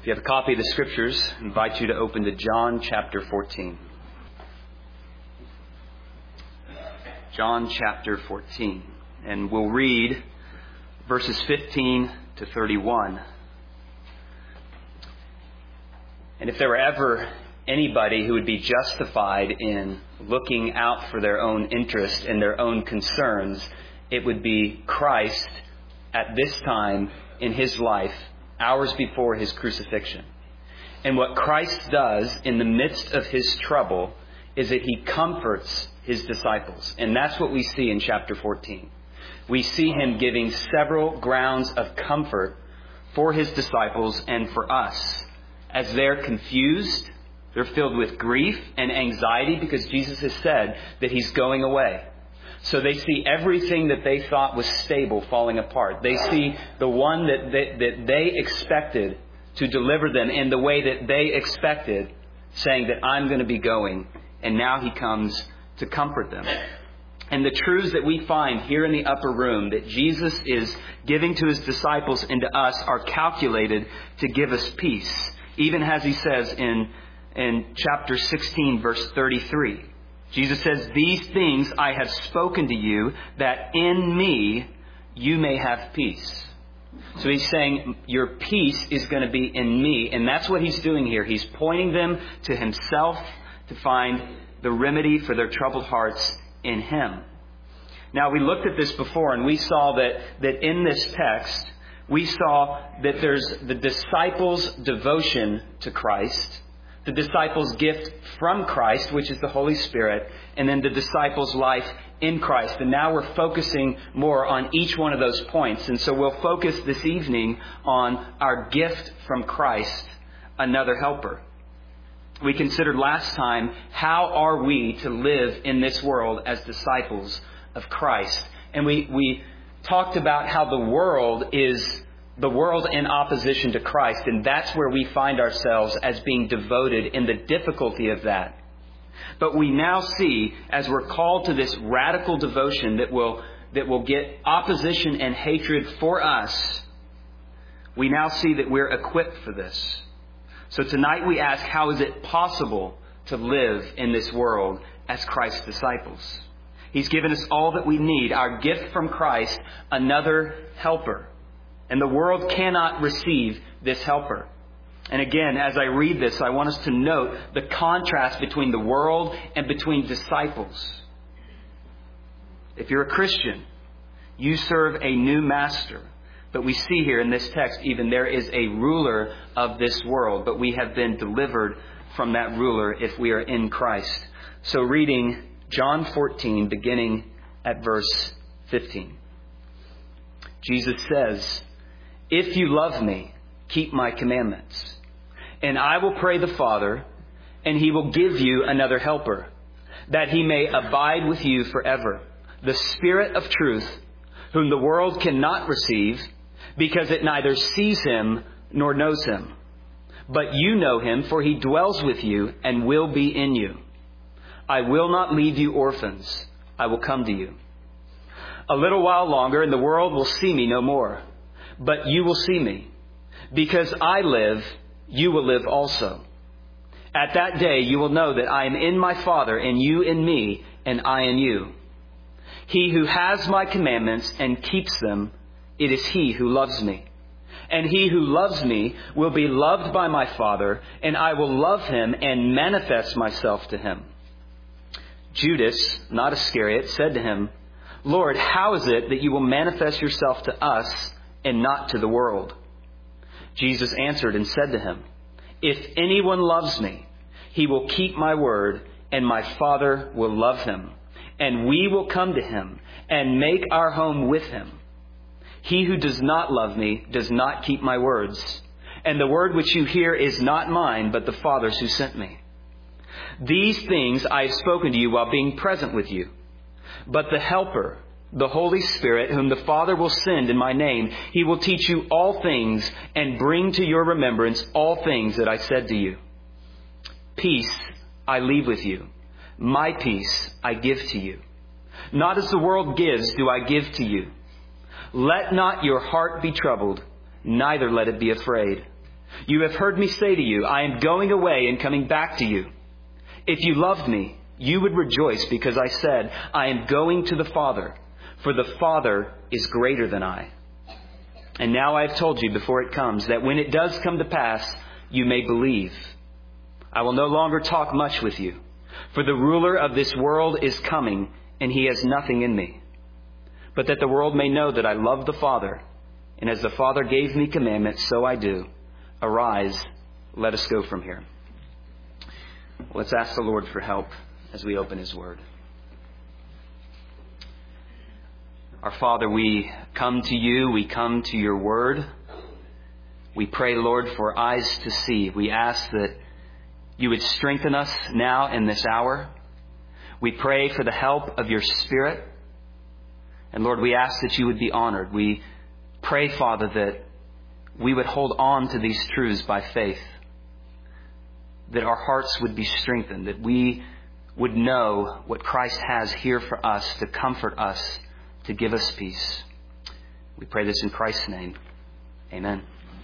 If you have a copy of the Scriptures, I invite you to open to John chapter 14. John chapter 14. And we'll read verses 15 to 31. And if there were ever anybody who would be justified in looking out for their own interest and their own concerns, it would be Christ at this time in His life, hours before His crucifixion. And what Christ does in the midst of His trouble is that He comforts His disciples. And that's what we see in chapter 14. We see Him giving several grounds of comfort for His disciples and for us. As they're confused, they're filled with grief and anxiety because Jesus has said that He's going away. So they see everything that they thought was stable falling apart. They see the one that they expected to deliver them in the way that they expected, saying that I'm going to be going. And now He comes to comfort them. And the truths that we find here in the upper room that Jesus is giving to His disciples and to us are calculated to give us peace. Even as He says in chapter 16, verse 33. Jesus says, "These things I have spoken to you, that in me you may have peace." So He's saying, your peace is going to be in me. And that's what He's doing here. He's pointing them to Himself to find the remedy for their troubled hearts in Him. Now, we looked at this before, and we saw that in this text, we saw that there's the disciples' devotion to Christ, the disciples' gift from Christ, which is the Holy Spirit, and then the disciples' life in Christ. And now we're focusing more on each one of those points. And so we'll focus this evening on our gift from Christ, another helper. We considered last time, how are we to live in this world as disciples of Christ? And we talked about how the world is the world in opposition to Christ. And that's where we find ourselves as being devoted in the difficulty of that. But we now see, as we're called to this radical devotion that will get opposition and hatred for us, we now see that we're equipped for this. So tonight we ask, how is it possible to live in this world as Christ's disciples? He's given us all that we need, our gift from Christ, another helper. And the world cannot receive this helper. And again, as I read this, I want us to note the contrast between the world and between disciples. If you're a Christian, you serve a new master. But we see here in this text, even there is a ruler of this world. But we have been delivered from that ruler if we are in Christ. So reading John 14, beginning at verse 15. Jesus says, "If you love me, keep my commandments. And I will pray the Father, and He will give you another helper, that He may abide with you forever. The Spirit of truth, whom the world cannot receive, because it neither sees Him nor knows Him. But you know Him, for He dwells with you and will be in you. I will not leave you orphans. I will come to you. A little while longer, and the world will see me no more. But you will see me. Because I live, you will live also. At that day you will know that I am in my Father, and you in me, and I in you. He who has my commandments and keeps them, it is he who loves me. And he who loves me will be loved by my Father, and I will love him and manifest myself to him." Judas, not Iscariot, said to Him, "Lord, how is it that you will manifest yourself to us and not to the world?" Jesus answered and said to him, "If anyone loves me, he will keep my word, and my Father will love him, and we will come to him and make our home with him. He who does not love me does not keep my words, and the word which you hear is not mine, but the Father's who sent me. These things I have spoken to you while being present with you. But the Helper, the Holy Spirit, whom the Father will send in my name, He will teach you all things and bring to your remembrance all things that I said to you. Peace I leave with you. My peace I give to you. Not as the world gives do I give to you. Let not your heart be troubled, neither let it be afraid. You have heard me say to you, I am going away and coming back to you. If you loved me, you would rejoice because I said, I am going to the Father, for the Father is greater than I. And now I have told you before it comes, that when it does come to pass, you may believe. I will no longer talk much with you, for the ruler of this world is coming, and he has nothing in me. But that the world may know that I love the Father, and as the Father gave me commandments, so I do. Arise, let us go from here. Let's ask the Lord for help as we open His Word. Our Father, we come to you, we come to your Word. We pray, Lord, for eyes to see. We ask that you would strengthen us now in this hour. We pray for the help of your Spirit. And Lord, we ask that you would be honored. We pray, Father, that we would hold on to these truths by faith, that our hearts would be strengthened, that we would know what Christ has here for us to comfort us, to give us peace. We pray this in Christ's name. Amen.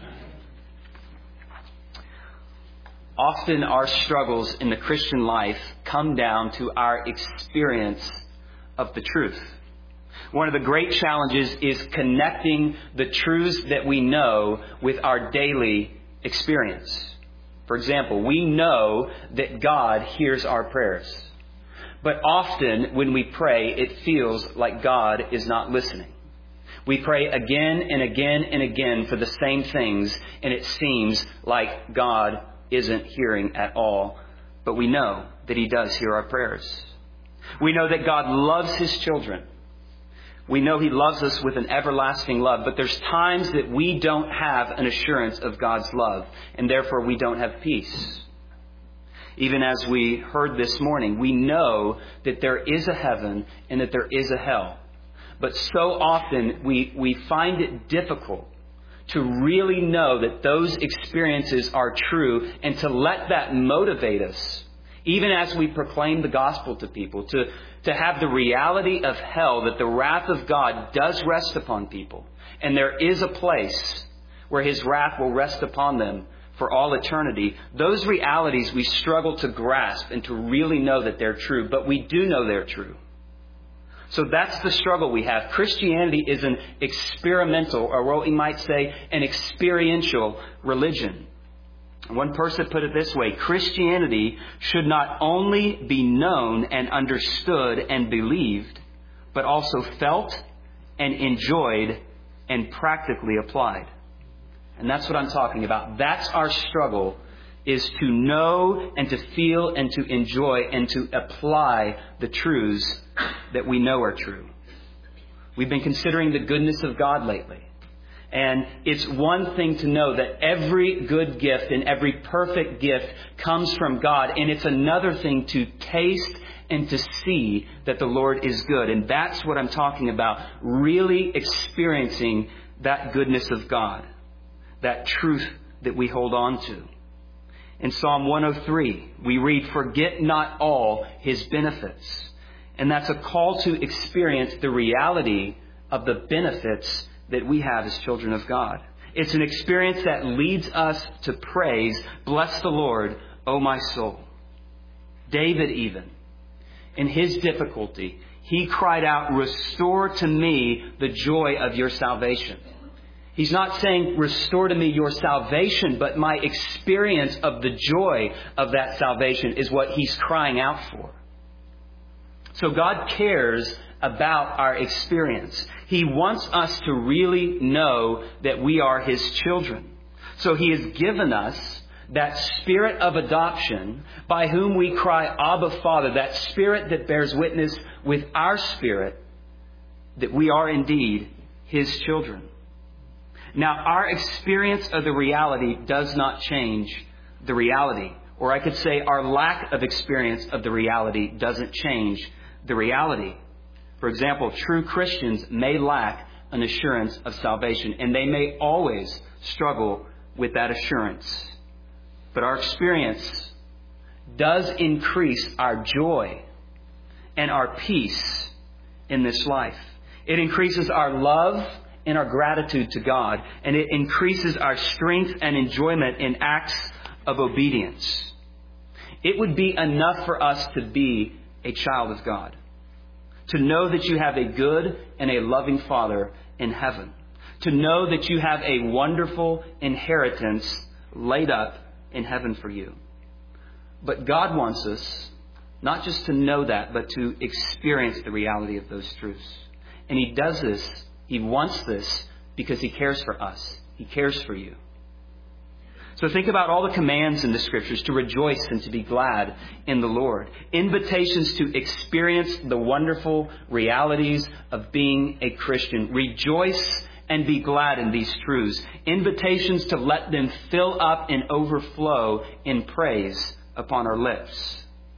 Often our struggles in the Christian life come down to our experience of the truth. One of the great challenges is connecting the truths that we know with our daily experience. For example, we know that God hears our prayers. But often when we pray, it feels like God is not listening. We pray again and again and again for the same things, and it seems like God isn't hearing at all. But we know that He does hear our prayers. We know that God loves His children. We know He loves us with an everlasting love, but there's times that we don't have an assurance of God's love, and therefore we don't have peace. Even as we heard this morning, we know that there is a heaven and that there is a hell. But so often we find it difficult to really know that those experiences are true and to let that motivate us, even as we proclaim the gospel to people, to have the reality of hell, that the wrath of God does rest upon people. And there is a place where His wrath will rest upon them for all eternity. Those realities we struggle to grasp and to really know that they're true, but we do know they're true. So that's the struggle we have. Christianity is an experimental, or what we might say, an experiential religion. One person put it this way: Christianity should not only be known and understood and believed, but also felt and enjoyed and practically applied. And that's what I'm talking about. That's our struggle, is to know and to feel and to enjoy and to apply the truths that we know are true. We've been considering the goodness of God lately. And it's one thing to know that every good gift and every perfect gift comes from God. And it's another thing to taste and to see that the Lord is good. And that's what I'm talking about. Really experiencing that goodness of God. That truth that we hold on to. In Psalm 103, we read, "Forget not all His benefits." And that's a call to experience the reality of the benefits that we have as children of God. It's an experience that leads us to praise, "Bless the Lord, O my soul." David even, in his difficulty, he cried out, "Restore to me the joy of your salvation." He's not saying, "Restore to me your salvation," but my experience of the joy of that salvation is what he's crying out for. So God cares about our experience. He wants us to really know that we are His children. So He has given us that Spirit of adoption by whom we cry, "Abba, Father," that Spirit that bears witness with our spirit that we are indeed His children. Now, our experience of the reality does not change the reality. Or I could say our lack of experience of the reality doesn't change the reality. For example, true Christians may lack an assurance of salvation, and they may always struggle with that assurance. But our experience does increase our joy and our peace in this life. It increases our love in our gratitude to God, and it increases our strength and enjoyment in acts of obedience. It would be enough for us to be a child of God, to know that you have a good and a loving Father in heaven, to know that you have a wonderful inheritance laid up in heaven for you. But God wants us not just to know that, but to experience the reality of those truths. And He does this, He wants this, because He cares for us. He cares for you. So think about all the commands in the Scriptures to rejoice and to be glad in the Lord. Invitations to experience the wonderful realities of being a Christian. Rejoice and be glad in these truths. Invitations to let them fill up and overflow in praise upon our lips.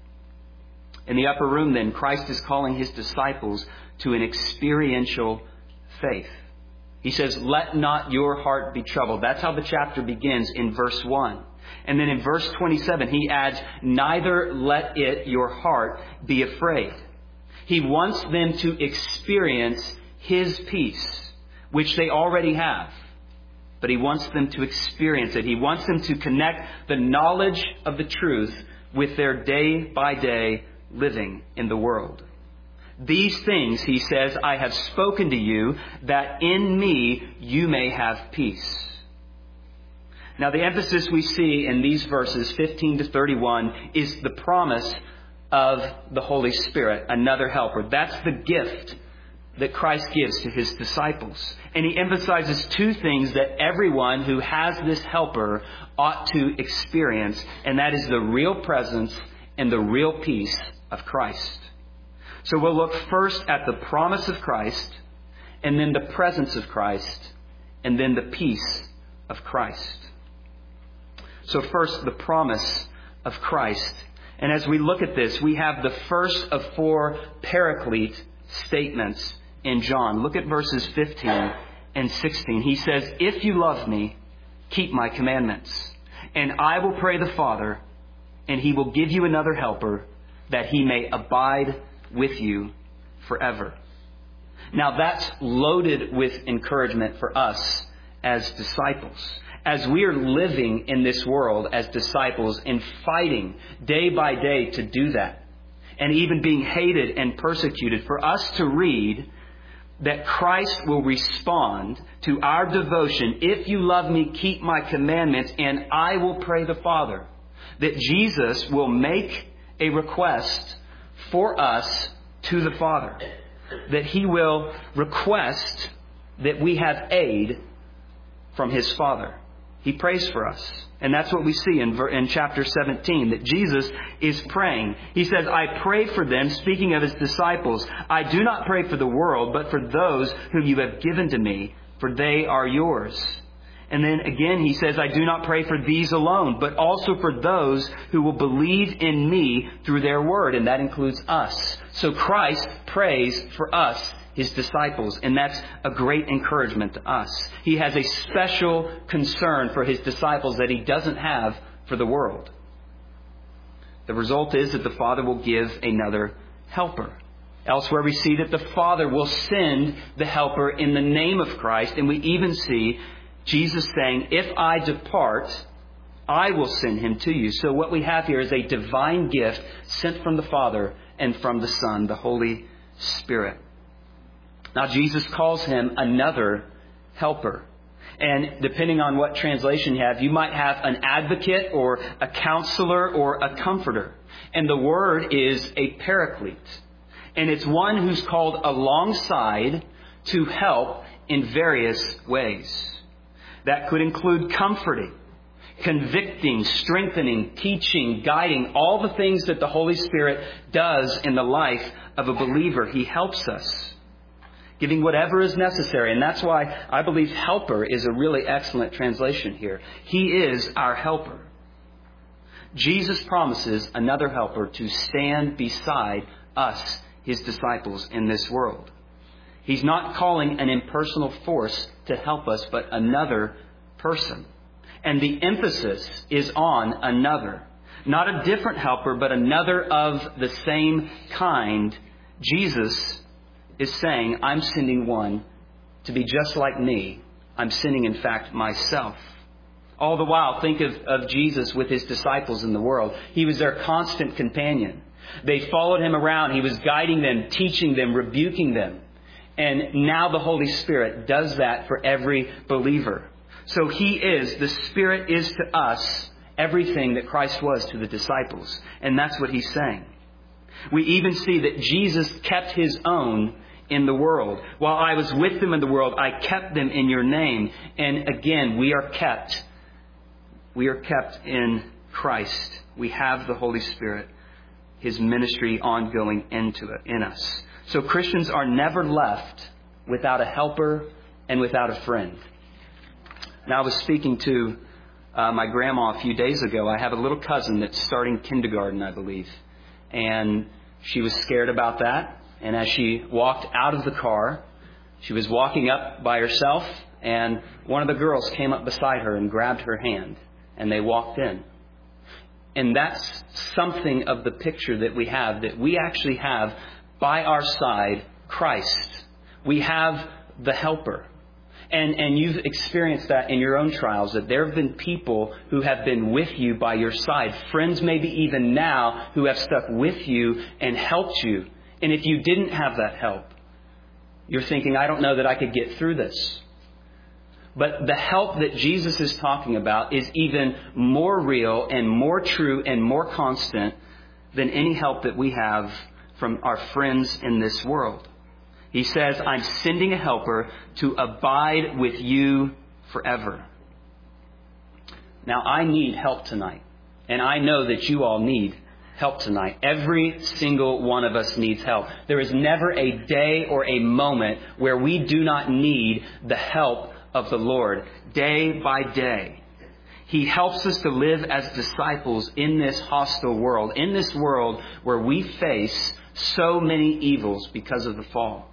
In the upper room, then, Christ is calling His disciples to an experiential faith. He says, let not your heart be troubled. That's how the chapter begins in verse 1. And then in verse 27, He adds, neither let it, your heart, be afraid. He wants them to experience His peace, which they already have. But He wants them to experience it. He wants them to connect the knowledge of the truth with their day-by-day living in the world. These things, He says, I have spoken to you, that in me you may have peace. Now, the emphasis we see in these verses 15 to 31 is the promise of the Holy Spirit, another helper. That's the gift that Christ gives to His disciples. And He emphasizes two things that everyone who has this helper ought to experience, and that is the real presence and the real peace of Christ. So we'll look first at the promise of Christ, and then the presence of Christ, and then the peace of Christ. So first, the promise of Christ. And as we look at this, we have the first of 4 paraclete statements in John. Look at verses 15 and 16. He says, if you love me, keep my commandments. And I will pray the Father, and He will give you another helper, that He may abide with you forever. Now that's loaded with encouragement for us as disciples. As we are living in this world as disciples and fighting day by day to do that, and even being hated and persecuted, for us to read that Christ will respond to our devotion, if you love me, keep my commandments, and I will pray the Father. That Jesus will make a request for us to the Father. That He will request that we have aid from His Father. He prays for us. And that's what we see in chapter 17, that Jesus is praying. He says, I pray for them, speaking of His disciples. I do not pray for the world, but for those whom you have given to me, for they are yours. And then again, He says, I do not pray for these alone, but also for those who will believe in me through their word. And that includes us. So Christ prays for us, His disciples. And that's a great encouragement to us. He has a special concern for His disciples that He doesn't have for the world. The result is that the Father will give another helper. Elsewhere we see that the Father will send the helper in the name of Christ. And we even see Jesus saying, if I depart, I will send Him to you. So what we have here is a divine gift sent from the Father and from the Son, the Holy Spirit. Now Jesus calls Him another helper. And depending on what translation you have, you might have an advocate or a counselor or a comforter. And the word is a paraclete. And it's one who's called alongside to help in various ways. That could include comforting, convicting, strengthening, teaching, guiding, all the things that the Holy Spirit does in the life of a believer. He helps us, giving whatever is necessary. And that's why I believe helper is a really excellent translation here. He is our helper. Jesus promises another helper to stand beside us, His disciples, in this world. He's not calling an impersonal force to help us, but another person. And the emphasis is on another. Not a different helper, but another of the same kind. Jesus is saying, I'm sending one to be just like me, I'm sinning, in fact, myself. All the while, think of Jesus with his disciples in the world. He was their constant companion. They followed him around. He was guiding them, teaching them, rebuking them. And now the Holy Spirit does that for every believer. So the Spirit is to us everything that Christ was to the disciples. And that's what he's saying. We even see that Jesus kept his own in the world. While I was with them in the world, I kept them in your name. And again, we are kept in Christ. We have the Holy Spirit, his ministry ongoing in us. So Christians are never left without a helper and without a friend. Now, I was speaking to my grandma a few days ago. I have a little cousin that's starting kindergarten, I believe. And she was scared about that. And as she walked out of the car, she was walking up by herself, and one of the girls came up beside her and grabbed her hand, and they walked in. And that's something of the picture that we have, that we actually have by our side Christ. We have the helper. And you've experienced that in your own trials, that there have been people who have been with you by your side. Friends maybe even now who have stuck with you and helped you. And if you didn't have that help, you're thinking, I don't know that I could get through this. But the help that Jesus is talking about is even more real and more true and more constant than any help that we have from our friends in this world. He says, I'm sending a helper to abide with you forever. Now, I need help tonight. And I know that you all need help tonight. Every single one of us needs help. There is never a day or a moment where we do not need the help of the Lord day by day. He helps us to live as disciples in this hostile world, in this world where we face so many evils because of the fall.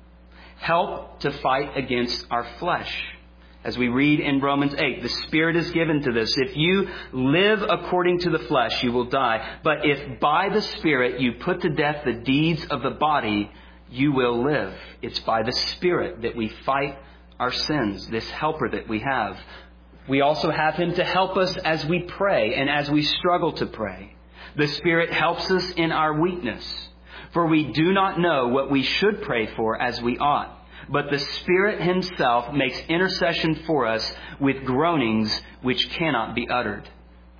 Help to fight against our flesh. As we read in Romans 8, the Spirit is given to this. If you live according to the flesh, you will die. But if by the Spirit you put to death the deeds of the body, you will live. It's by the Spirit that we fight our sins, this helper that we have. We also have him to help us as we pray and as we struggle to pray. The Spirit helps us in our weakness. For we do not know what we should pray for as we ought. But the Spirit himself makes intercession for us with groanings which cannot be uttered.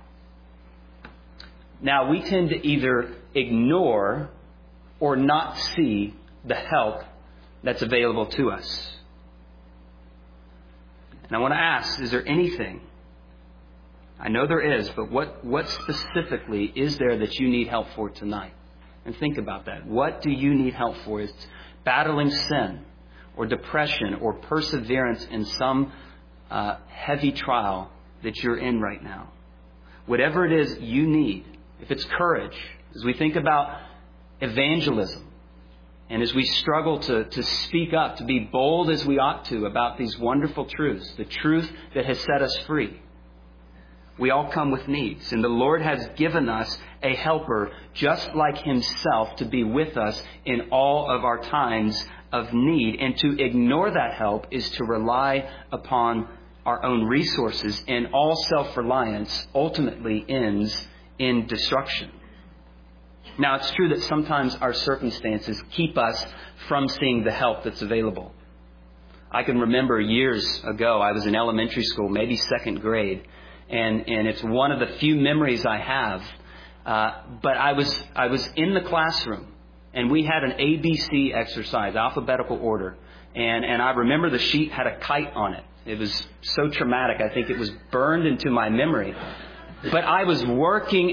Now, we tend to either ignore or not see the help that's available to us. And I want to ask, is there anything? I know there is, but what specifically is there that you need help for tonight? And think about that. What do you need help for? Is it battling sin or depression or perseverance in some heavy trial that you're in right now? Whatever it is you need, if it's courage, as we think about evangelism, and as we struggle to speak up, to be bold as we ought to about these wonderful truths, the truth that has set us free, we all come with needs. And the Lord has given us a helper just like himself to be with us in all of our times of need. And to ignore that help is to rely upon our own resources. And all self-reliance ultimately ends in destruction. Now, it's true that sometimes our circumstances keep us from seeing the help that's available. I can remember years ago, I was in elementary school, maybe second grade, and it's one of the few memories I have. But I was in the classroom, and we had an ABC exercise, alphabetical order, and I remember the sheet had a kite on it. It was so traumatic, I think it was burned into my memory. But I was working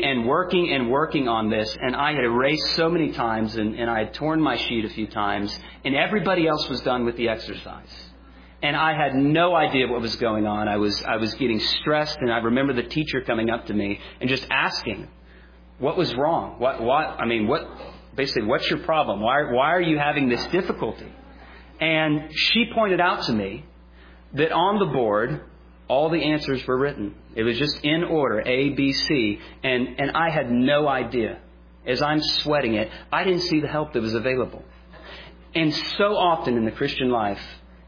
on this, and I had erased so many times, and I had torn my sheet a few times, and everybody else was done with the exercise. And I had no idea what was going on. I was getting stressed, and I remember the teacher coming up to me and just asking, what was wrong? Basically, what's your problem? Why are you having this difficulty? And she pointed out to me that on the board, all the answers were written. It was just in order, A, B, C. And I had no idea. As I'm sweating it, I didn't see the help that was available. And so often in the Christian life,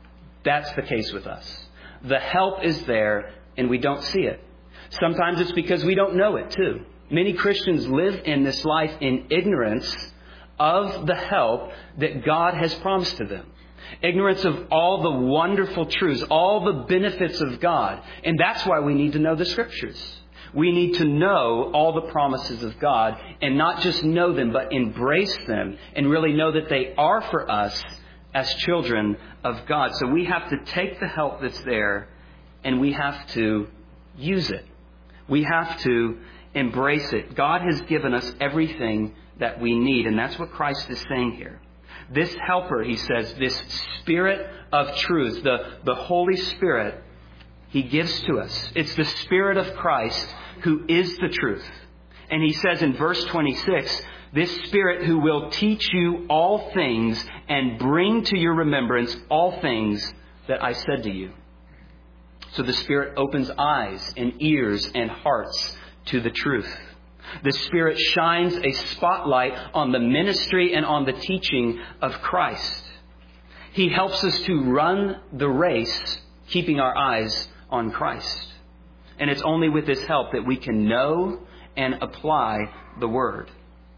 That's the case with us. The help is there and we don't see it. Sometimes it's because we don't know it too. Many Christians live in this life in ignorance of the help that God has promised to them. Ignorance of all the wonderful truths, all the benefits of God. And that's why we need to know the Scriptures. We need to know all the promises of God and not just know them, but embrace them and really know that they are for us as children of God. So we have to take the help that's there and we have to use it. We have to embrace it. God has given us everything that we need, and that's what Christ is saying here. This helper, he says, this Spirit of truth, the Holy Spirit, he gives to us. It's the Spirit of Christ who is the truth. And he says in verse 26, this Spirit who will teach you all things and bring to your remembrance all things that I said to you. So the Spirit opens eyes and ears and hearts to the truth. The Spirit shines a spotlight on the ministry and on the teaching of Christ. He helps us to run the race, keeping our eyes on Christ. And it's only with His help that we can know and apply the Word.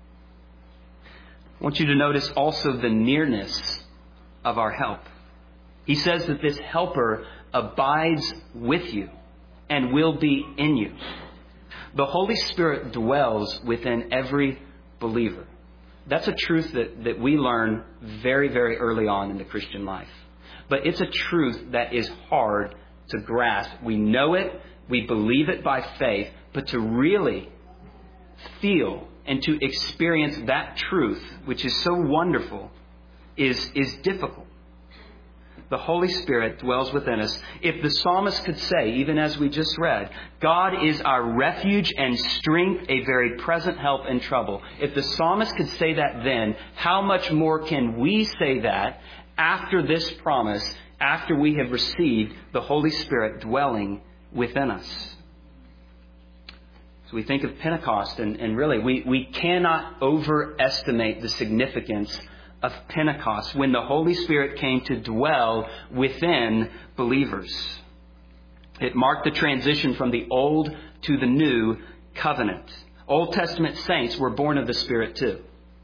I want you to notice also the nearness of our help. He says that this helper abides with you and will be in you. The Holy Spirit dwells within every believer. That's a truth that we learn very, very early on in the Christian life. But it's a truth that is hard to grasp. We know it, we believe it by faith, but to really feel and to experience that truth, which is so wonderful, is difficult. The Holy Spirit dwells within us. If the psalmist could say, even as we just read, God is our refuge and strength, a very present help in trouble. If the psalmist could say that then, how much more can we say that after this promise, after we have received the Holy Spirit dwelling within us? So we think of Pentecost, and really we cannot overestimate the significance of Pentecost, when the Holy Spirit came to dwell within believers. It marked the transition from the old to the new covenant. Old Testament saints were born of the Spirit too.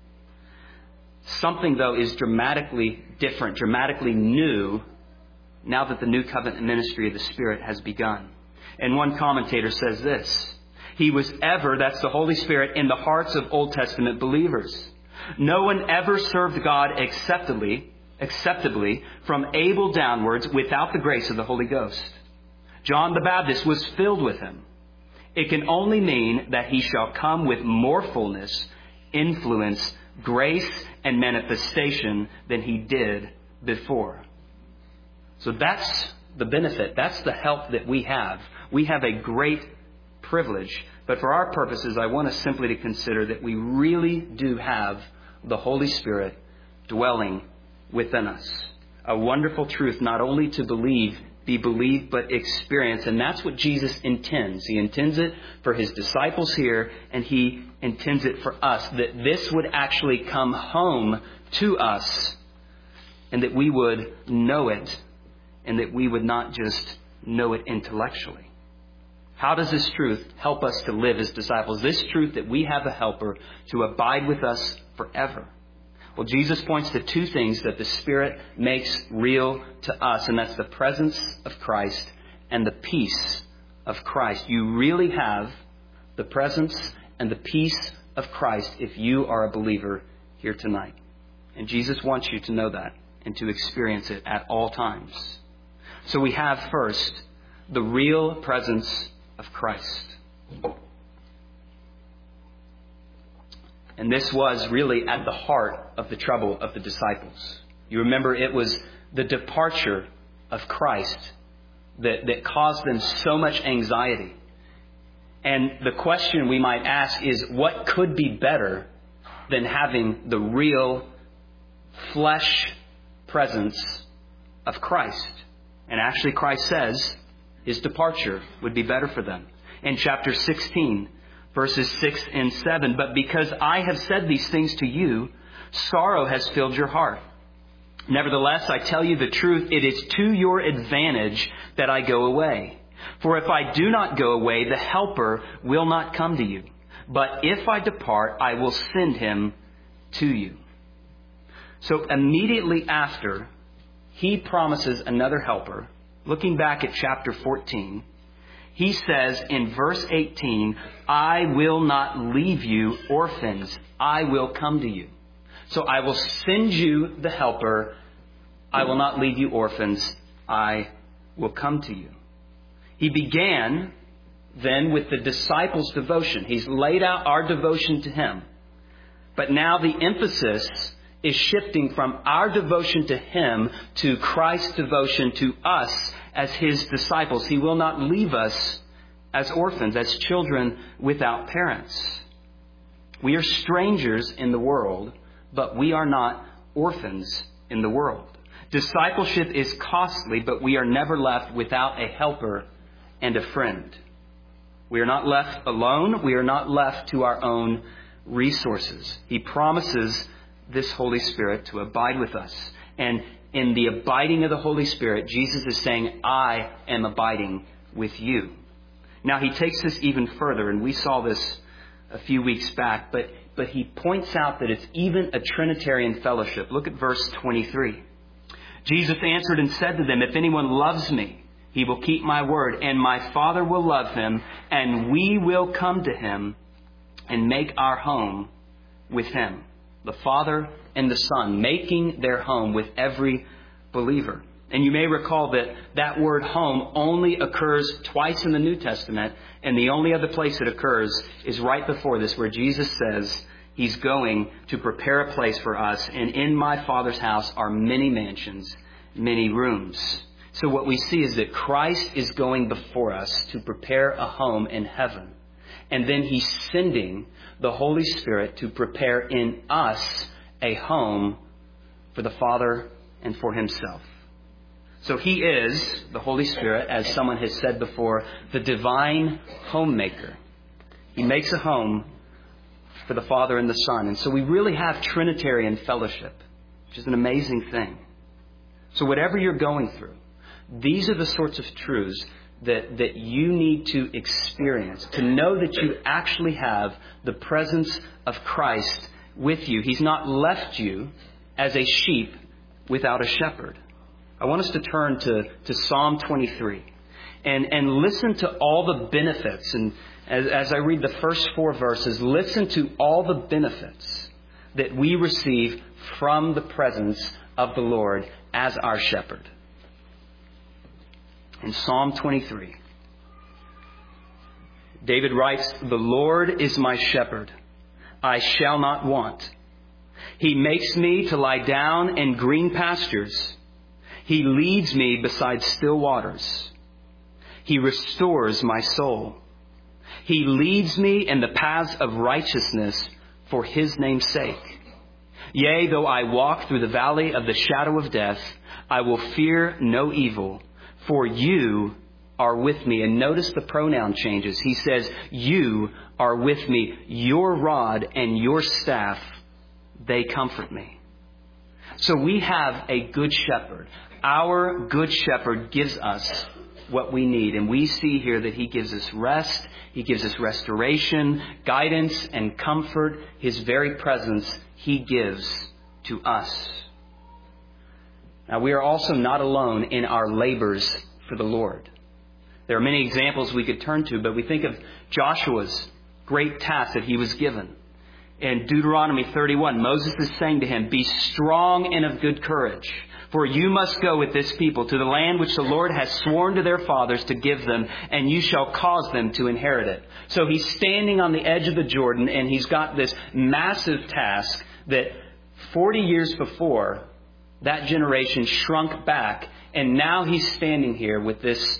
Something, though, is dramatically different, dramatically new, now that the new covenant ministry of the Spirit has begun. And one commentator says this: He was ever, that's the Holy Spirit, in the hearts of Old Testament believers. No one ever served God acceptably from Abel downwards without the grace of the Holy Ghost. John the Baptist was filled with Him. It can only mean that He shall come with more fullness, influence, grace, and manifestation than He did before. So that's the benefit. That's the help that we have. We have a great privilege. But for our purposes, I want us simply to consider that we really do have the Holy Spirit dwelling within us. A wonderful truth, not only to be believed, but experience. And that's what Jesus intends. He intends it for His disciples here, and He intends it for us, that this would actually come home to us, and that we would know it, and that we would not just know it intellectually. How does this truth help us to live as disciples? This truth that we have a helper to abide with us forever. Well, Jesus points to two things that the Spirit makes real to us, and that's the presence of Christ and the peace of Christ. You really have the presence and the peace of Christ if you are a believer here tonight. And Jesus wants you to know that and to experience it at all times. So we have first the real presence of Christ. And this was really at the heart of the trouble of the disciples. You remember it was the departure of Christ that caused them so much anxiety. And the question we might ask is, what could be better than having the real flesh presence of Christ? And actually Christ says His departure would be better for them. In chapter 16, verses 6 and 7, but because I have said these things to you, sorrow has filled your heart. Nevertheless, I tell you the truth, it is to your advantage that I go away. For if I do not go away, the Helper will not come to you. But if I depart, I will send him to you. So immediately after he promises another helper, looking back at chapter 14, he says in verse 18, I will not leave you orphans. I will come to you. So I will send you the helper. I will not leave you orphans. I will come to you. He began then with the disciples' devotion. He's laid out our devotion to him. But now the emphasis is shifting from our devotion to him to Christ's devotion to us as his disciples. He will not leave us as orphans, as children without parents. We are strangers in the world, but we are not orphans in the world. Discipleship is costly, but we are never left without a helper and a friend. We are not left alone. We are not left to our own resources. He promises this Holy Spirit to abide with us. And in the abiding of the Holy Spirit, Jesus is saying, I am abiding with you. Now, he takes this even further, and we saw this a few weeks back, but he points out that it's even a Trinitarian fellowship. Look at verse 23. Jesus answered and said to them, if anyone loves me, he will keep my word, and my Father will love him, and we will come to him and make our home with him. The Father and the Son making their home with every believer. And you may recall that that word home only occurs twice in the New Testament, and the only other place it occurs is right before this, where Jesus says he's going to prepare a place for us, and in my Father's house are many mansions, many rooms. So what we see is that Christ is going before us to prepare a home in heaven. And then he's sending the Holy Spirit to prepare in us a home for the Father and for himself. So he is, the Holy Spirit, as someone has said before, the divine homemaker. He makes a home for the Father and the Son. And so we really have Trinitarian fellowship, which is an amazing thing. So whatever you're going through, these are the sorts of truths that you need to experience, to know that you actually have the presence of Christ with you. He's not left you as a sheep without a shepherd. I want us to turn to Psalm 23 and listen to all the benefits. And as I read the first 4 verses, listen to all the benefits that we receive from the presence of the Lord as our shepherd. In Psalm 23, David writes, the Lord is my shepherd. I shall not want. He makes me to lie down in green pastures. He leads me beside still waters. He restores my soul. He leads me in the paths of righteousness for his name's sake. Yea, though I walk through the valley of the shadow of death, I will fear no evil, for you are with me. And notice the pronoun changes. He says, you are with me. Your rod and your staff, they comfort me. So we have a good shepherd. Our good shepherd gives us what we need. And we see here that he gives us rest. He gives us restoration, guidance, and comfort. His very presence he gives to us. Now, we are also not alone in our labors for the Lord. There are many examples we could turn to, but we think of Joshua's great task that he was given. In Deuteronomy 31, Moses is saying to him, be strong and of good courage, for you must go with this people to the land which the Lord has sworn to their fathers to give them, and you shall cause them to inherit it. So he's standing on the edge of the Jordan, and he's got this massive task that 40 years before, that generation shrunk back, and now he's standing here with this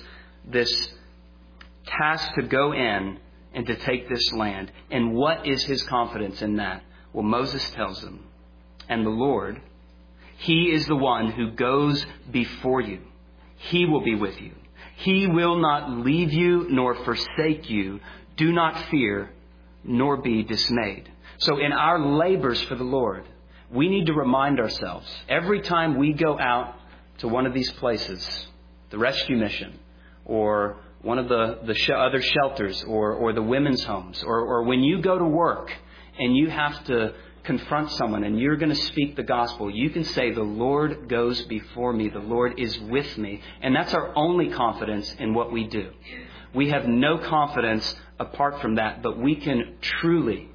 task to go in and to take this land. And what is his confidence in that? Well, Moses tells him, and the Lord, he is the one who goes before you. He will be with you. He will not leave you nor forsake you. Do not fear nor be dismayed. So in our labors for the Lord, we need to remind ourselves every time we go out to one of these places, the rescue mission, or one of the other shelters, or the women's homes, or when you go to work and you have to confront someone and you're going to speak the gospel, you can say, the Lord goes before me. The Lord is with me. And that's our only confidence in what we do. We have no confidence apart from that, but we can truly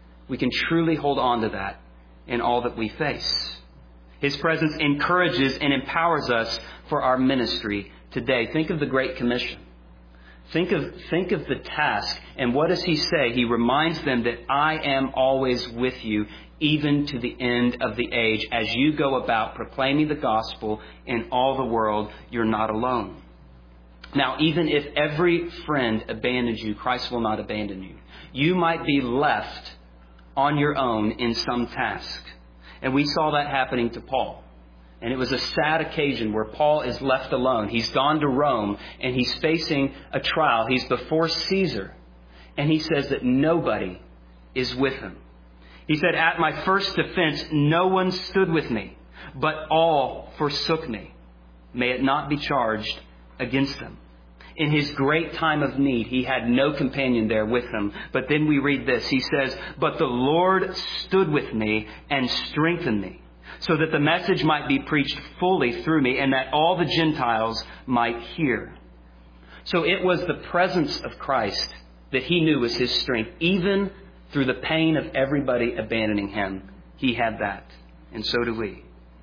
hold on to that in all that we face. His presence encourages and empowers us for our ministry today. Think of the Great Commission. Think of the task. And what does he say? He reminds them that I am always with you, even to the end of the age. As you go about proclaiming the gospel in all the world, you're not alone. Now, even if every friend abandons you, Christ will not abandon you. You might be left on your own in some task. And we saw that happening to Paul. And it was a sad occasion where Paul is left alone. He's gone to Rome and he's facing a trial. He's before Caesar. And he says that nobody is with him. He said, at my first defense, no one stood with me, but all forsook me. May it not be charged against them. In his great time of need, he had no companion there with him. But then we read this. He says, but the Lord stood with me and strengthened me, so that the message might be preached fully through me and that all the Gentiles might hear. So it was the presence of Christ that he knew was his strength. Even through the pain of everybody abandoning him, he had that. And so do we.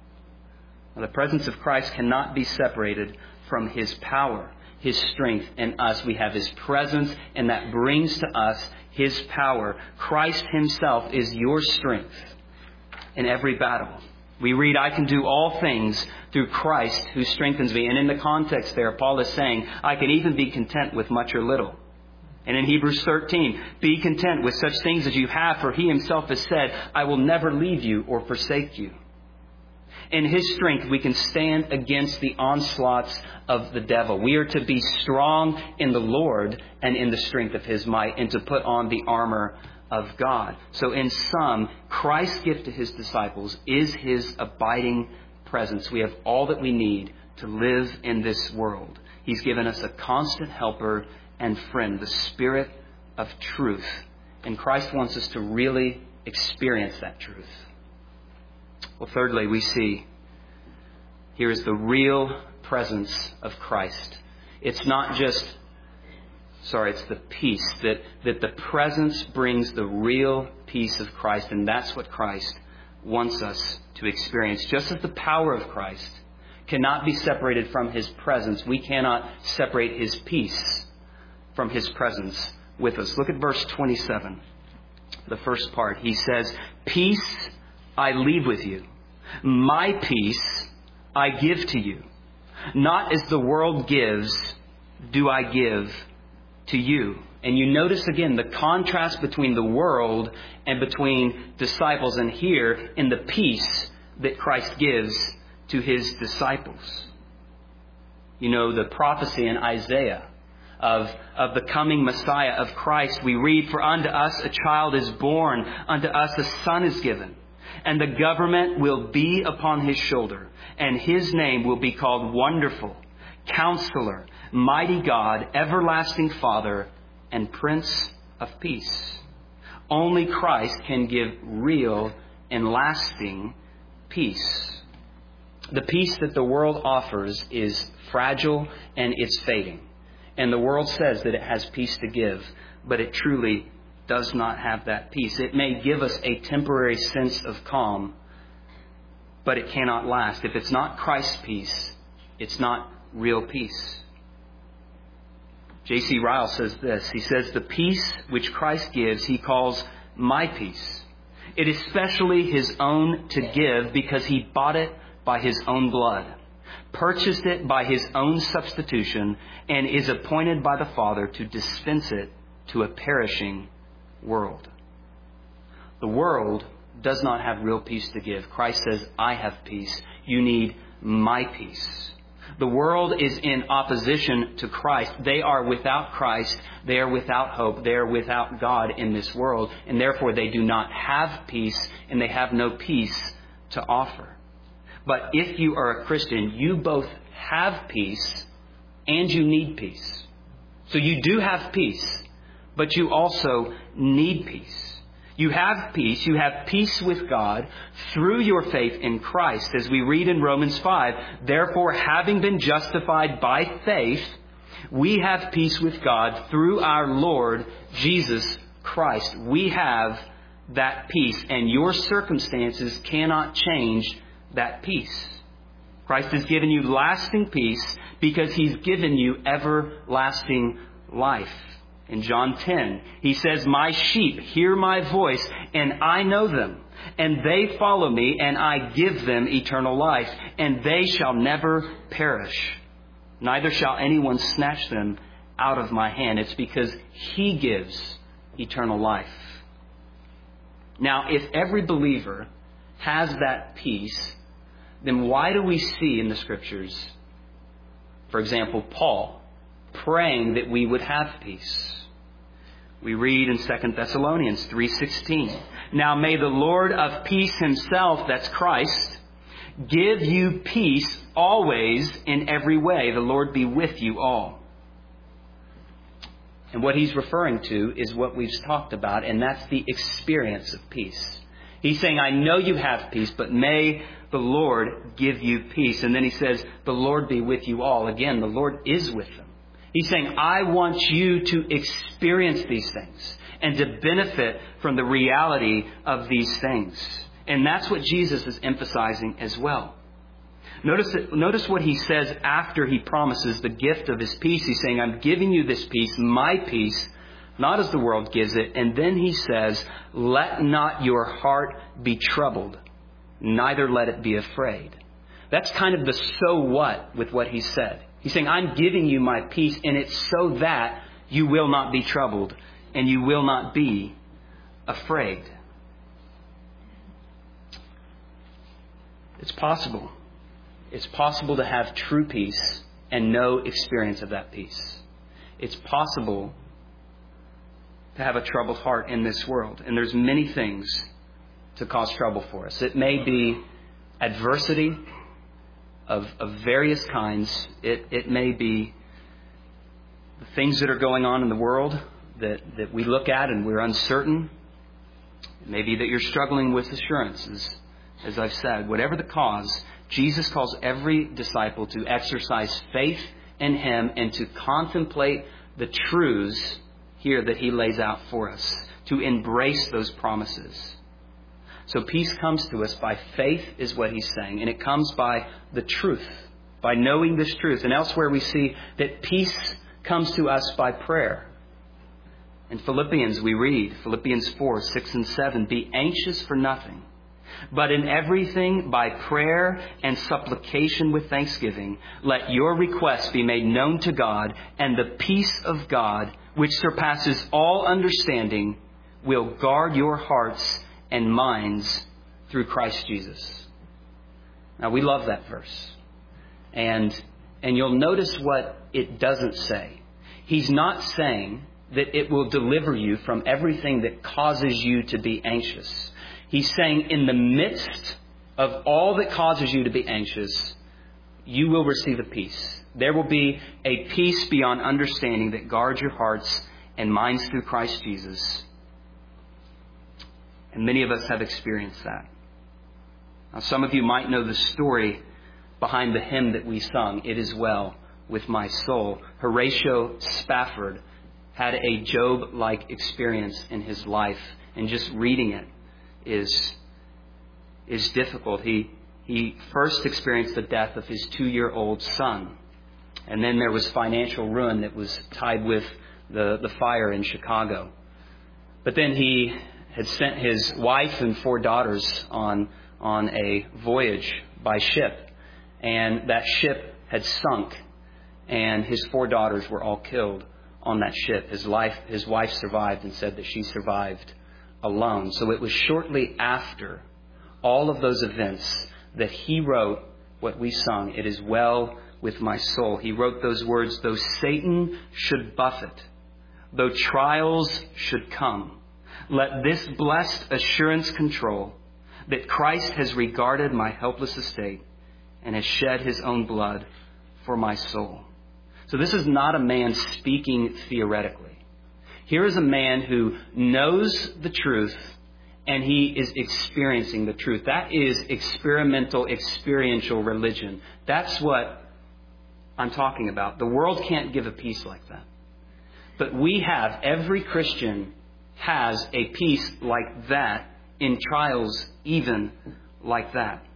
Now, the presence of Christ cannot be separated from his power, his strength in us. We have his presence, and that brings to us his power. Christ himself is your strength in every battle. We read, I can do all things through Christ who strengthens me. And in the context there, Paul is saying, I can even be content with much or little. And in Hebrews 13, be content with such things as you have, for he himself has said, I will never leave you or forsake you. In his strength, we can stand against the onslaughts of the devil. We are to be strong in the Lord and in the strength of his might, and to put on the armor of God. So in sum, Christ's gift to his disciples is his abiding presence. We have all that we need to live in this world. He's given us a constant helper and friend, the Spirit of truth. And Christ wants us to really experience that truth. Well, thirdly, we see here is the real presence of Christ. It's not just it's the peace, that the presence brings the real peace of Christ. And that's what Christ wants us to experience. Just as the power of Christ cannot be separated from his presence, we cannot separate his peace from his presence with us. Look at verse 27, the first part. He says, peace I leave with you. My peace I give to you. Not as the world gives, do I give to you. And you notice again the contrast between the world and between disciples, and here in the peace that Christ gives to his disciples. You know, the prophecy in Isaiah of the coming Messiah of Christ, we read, for unto us a child is born, unto us a son is given, and the government will be upon his shoulder, and his name will be called Wonderful, Counselor, Mighty God, Everlasting Father, and Prince of Peace. Only Christ can give real and lasting peace. The peace that the world offers is fragile and it's fading. And the world says that it has peace to give, but it truly does not have that peace. It may give us a temporary sense of calm, but it cannot last. If it's not Christ's peace, it's not real peace. J.C. Ryle says this. He says, the peace which Christ gives, he calls my peace. It is specially his own to give because he bought it by his own blood, purchased it by his own substitution, and is appointed by the Father to dispense it to a perishing world. The world does not have real peace to give. Christ says, I have peace. You need my peace. The world is in opposition to Christ. They are without Christ. They are without hope. They are without God in this world. And therefore they do not have peace, and they have no peace to offer. But if you are a Christian, you both have peace and you need peace. So you do have peace, but you also need peace. You have peace. You have peace with God through your faith in Christ. As we read in Romans 5, therefore, having been justified by faith, we have peace with God through our Lord Jesus Christ. We have that peace, and your circumstances cannot change that peace. Christ has given you lasting peace because He's given you everlasting life. In John 10, He says, my sheep hear my voice, and I know them, and they follow me, and I give them eternal life, and they shall never perish. Neither shall anyone snatch them out of my hand. It's because He gives eternal life. Now, if every believer has that peace, then why do we see in the Scriptures, for example, Paul praying that we would have peace? We read in 2 Thessalonians 3:16, now may the Lord of peace Himself, that's Christ, give you peace always in every way. The Lord be with you all. And what he's referring to is what we've talked about, and that's the experience of peace. He's saying, I know you have peace, but may the Lord give you peace. And then he says, the Lord be with you all. Again, the Lord is with them. He's saying, I want you to experience these things and to benefit from the reality of these things. And that's what Jesus is emphasizing as well. Notice what He says after He promises the gift of His peace. He's saying, I'm giving you this peace, my peace, not as the world gives it. And then He says, let not your heart be troubled, neither let it be afraid. That's kind of the so what with what He said. He's saying, I'm giving you my peace, and it's so that you will not be troubled and you will not be afraid. It's possible. It's possible to have true peace and no experience of that peace. It's possible to have a troubled heart in this world. And there's many things to cause trouble for us. It may be adversity of various kinds. It may be the things that are going on in the world that we look at and we're uncertain. It may be that you're struggling with assurances, as I've said. Whatever the cause, Jesus calls every disciple to exercise faith in Him and to contemplate the truths here that He lays out for us, to embrace those promises. So peace comes to us by faith, is what He's saying, and it comes by the truth, by knowing this truth. And elsewhere we see that peace comes to us by prayer. In Philippians we read, Philippians 4:6 and 7, be anxious for nothing, but in everything by prayer and supplication with thanksgiving, let your requests be made known to God, and the peace of God, which surpasses all understanding, will guard your hearts and minds through Christ Jesus. Now, we love that verse. And you'll notice what it doesn't say. He's not saying that it will deliver you from everything that causes you to be anxious. He's saying in the midst of all that causes you to be anxious, you will receive a peace. There will be a peace beyond understanding that guards your hearts and minds through Christ Jesus. And many of us have experienced that. Now, some of you might know the story behind the hymn that we sung, It Is Well With My Soul. Horatio Spafford had a Job-like experience in his life, and just reading it is difficult. He first experienced the death of his 2-year-old son. And then there was financial ruin that was tied with the fire in Chicago. But then he had sent his wife and 4 daughters on a voyage by ship. And that ship had sunk. And his 4 daughters were all killed on that ship. His wife survived and said that she survived alone. So it was shortly after all of those events that he wrote what we sung, It Is Well With My Soul. He wrote those words, though Satan should buffet, though trials should come, let this blessed assurance control, that Christ has regarded my helpless estate and has shed his own blood for my soul. So this is not a man speaking theoretically. Here is a man who knows the truth and he is experiencing the truth. That is experimental, experiential religion. That's what I'm talking about. The world can't give a peace like that. But we have, every Christian has a peace like that in trials even like that.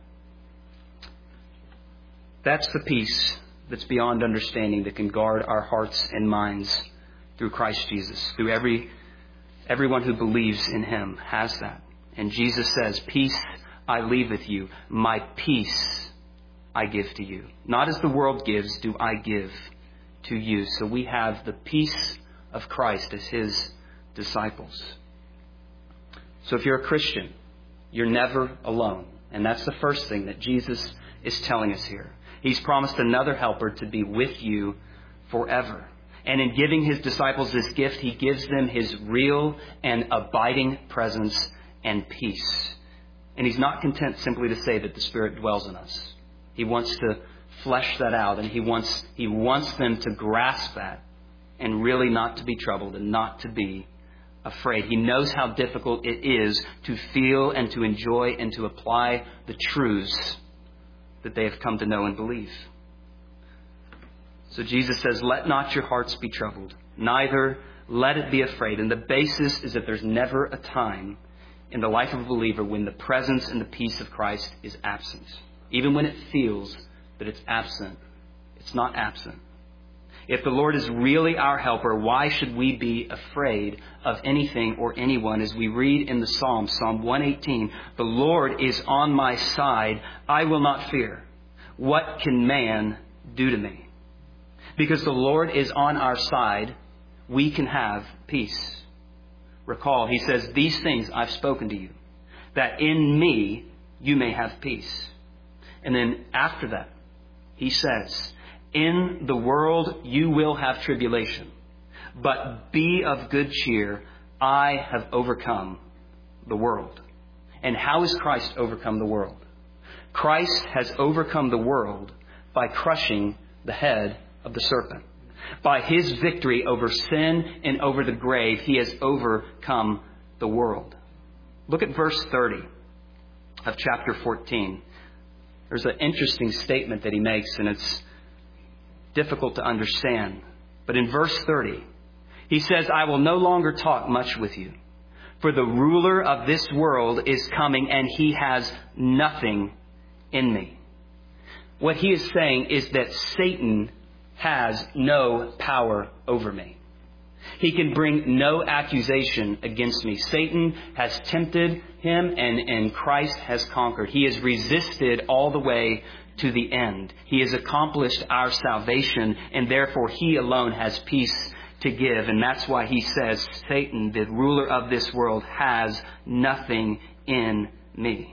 That's the peace that's beyond understanding that can guard our hearts and minds through Christ Jesus. Through everyone who believes in him has that. And Jesus says, peace I leave with you. My peace I give to you. Not as the world gives, do I give to you. So we have the peace of Christ as his disciples. So if you're a Christian, you're never alone. And that's the first thing that Jesus is telling us here. He's promised another helper to be with you forever. And in giving his disciples this gift, he gives them his real and abiding presence and peace. And he's not content simply to say that the Spirit dwells in us. He wants to flesh that out, and he wants them to grasp that and really not to be troubled and not to be afraid. He knows how difficult it is to feel and to enjoy and to apply the truths that they have come to know and believe. So Jesus says, let not your hearts be troubled, neither let it be afraid. And the basis is that there's never a time in the life of a believer when the presence and the peace of Christ is absent. Even when it feels that it's absent, it's not absent. If the Lord is really our helper, why should we be afraid of anything or anyone? As we read in the Psalm, Psalm 118, the Lord is on my side. I will not fear. What can man do to me? Because the Lord is on our side, we can have peace. Recall, he says, these things I've spoken to you, that in me you may have peace. And then after that, he says, in the world you will have tribulation, but be of good cheer. I have overcome the world. And how has Christ overcome the world? Christ has overcome the world by crushing the head of the serpent. By his victory over sin and over the grave, he has overcome the world. Look at verse 30 of chapter 14. There's an interesting statement that he makes, and it's difficult to understand. But in verse 30, he says, I will no longer talk much with you, for the ruler of this world is coming, and he has nothing in me. What he is saying is that Satan has no power over me. He can bring no accusation against me. Satan has tempted him, and Christ has conquered. He has resisted all the way to the end. He has accomplished our salvation, and therefore he alone has peace to give. And that's why he says, Satan, the ruler of this world, has nothing in me.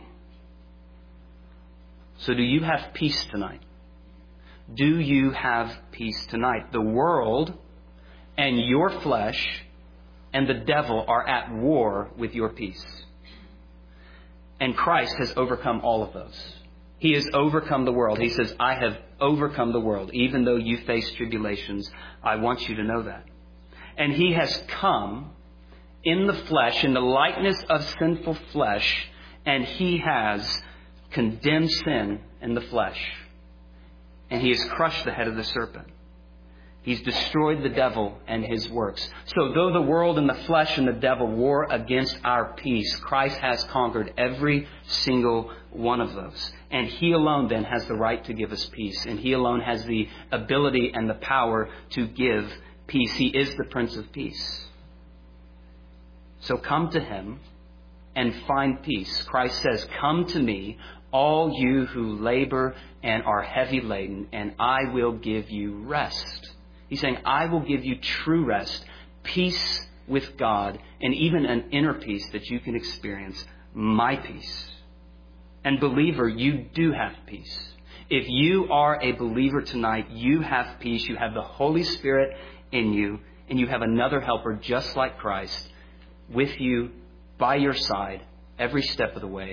So do you have peace tonight? Do you have peace tonight? The world and your flesh and the devil are at war with your peace. And Christ has overcome all of those. He has overcome the world. He says, I have overcome the world. Even though you face tribulations, I want you to know that. And he has come in the flesh, in the likeness of sinful flesh, and he has condemned sin in the flesh. And he has crushed the head of the serpent. He's destroyed the devil and his works. So though the world and the flesh and the devil war against our peace, Christ has conquered every single one of those. And he alone then has the right to give us peace. And he alone has the ability and the power to give peace. He is the Prince of Peace. So come to him and find peace. Christ says, come to me, all you who labor and are heavy laden, and I will give you rest. He's saying, I will give you true rest, peace with God, and even an inner peace that you can experience, my peace. And believer, you do have peace. If you are a believer tonight, you have peace. You have the Holy Spirit in you, and you have another helper just like Christ with you, by your side, every step of the way,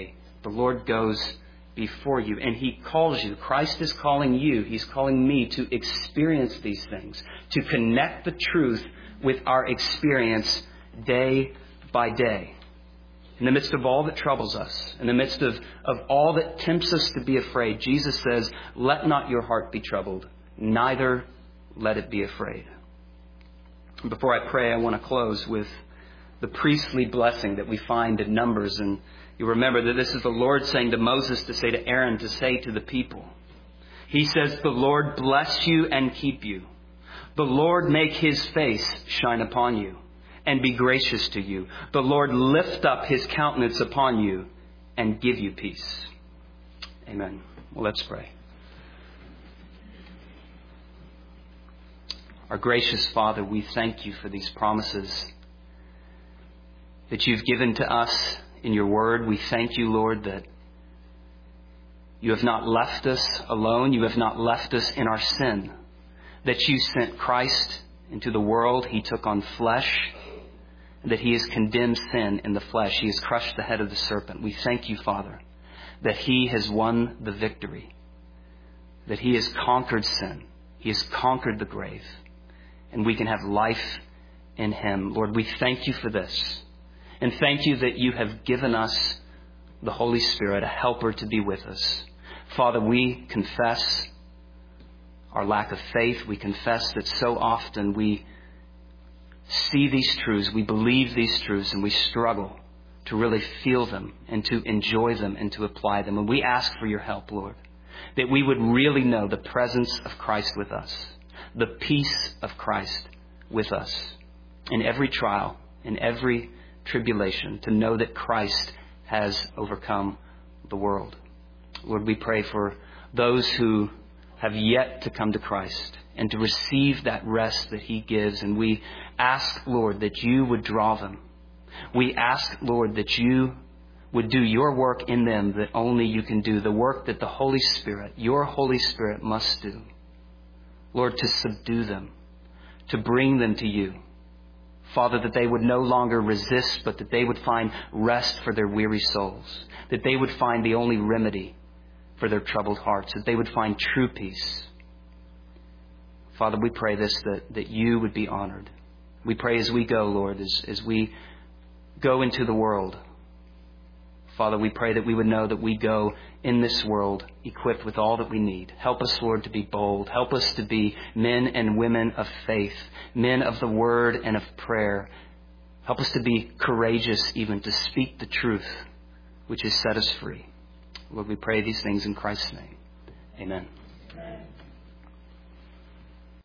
The Lord goes before you, and He calls you. Christ is calling you. He's calling me to experience these things, to connect the truth with our experience day by day. In the midst of all that troubles us, in the midst of all that tempts us to be afraid, Jesus says, let not your heart be troubled, neither let it be afraid. Before I pray, I want to close with the priestly blessing that we find in Numbers. And you remember that this is the Lord saying to Moses to say to Aaron to say to the people. He says, the Lord bless you and keep you. The Lord make His face shine upon you and be gracious to you. The Lord lift up His countenance upon you and give you peace. Amen. Well, let's pray. Our gracious Father, we thank you for these promises that you've given to us in your word. We thank you, Lord, that you have not left us alone. You have not left us in our sin. That you sent Christ into the world. He took on flesh. That He has condemned sin in the flesh. He has crushed the head of the serpent. We thank you, Father, that He has won the victory. That He has conquered sin. He has conquered the grave. And we can have life in Him. Lord, we thank you for this. And thank you that you have given us the Holy Spirit, a helper to be with us. Father, we confess our lack of faith. We confess that so often we see these truths, we believe these truths, and we struggle to really feel them and to enjoy them and to apply them. And we ask for your help, Lord, that we would really know the presence of Christ with us, the peace of Christ with us in every trial, in every tribulation, to know that Christ has overcome the world. Lord, we pray for those who have yet to come to Christ and to receive that rest that He gives. And we ask, Lord, that you would draw them. We ask, Lord, that you would do your work in them that only you can do, the work that the Holy Spirit, your Holy Spirit, must do. Lord, to subdue them, to bring them to you. Father, that they would no longer resist, but that they would find rest for their weary souls, that they would find the only remedy for their troubled hearts, that they would find true peace. Father, we pray this, that you would be honored. We pray as we go, Lord, as we go into the world. Father, we pray that we would know that we go in this world equipped with all that we need. Help us, Lord, to be bold. Help us to be men and women of faith, men of the word and of prayer. Help us to be courageous even to speak the truth, which has set us free. Lord, we pray these things in Christ's name. Amen.